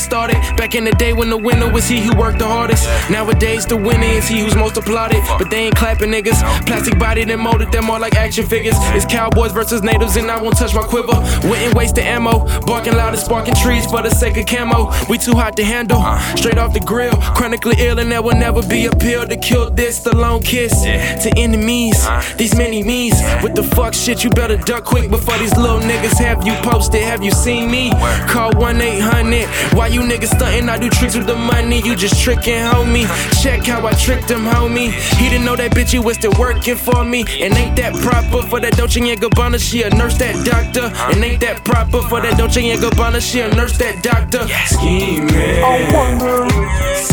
started. Back in the day when the winner was he who worked the hardest. Nowadays the winner is he who's most applauded. But they ain't clapping niggas. Plastic bodied and molded, they're more like action figures. It's cowboys versus natives and I won't touch my quiver. Wouldn't waste the ammo. Barking loud and sparking trees for the sake of camo. We too hot to handle. Straight off the grill. Chronically ill and there will never be a pill to kill this. The lone kiss to enemies. These many me's. With the fuck shit you better duck quick before these little niggas have you posted. Have you seen me? Call 1-800. Why you niggas stuntin'? I do tricks with the money. You just trickin', homie. Check how I tricked him, homie. He didn't know that bitch you was still working for me. And ain't that proper for that Dolce & Gabbana? She a nurse, that doctor. And ain't that proper for that Dolce & Gabbana? She a nurse, that doctor. Scheming.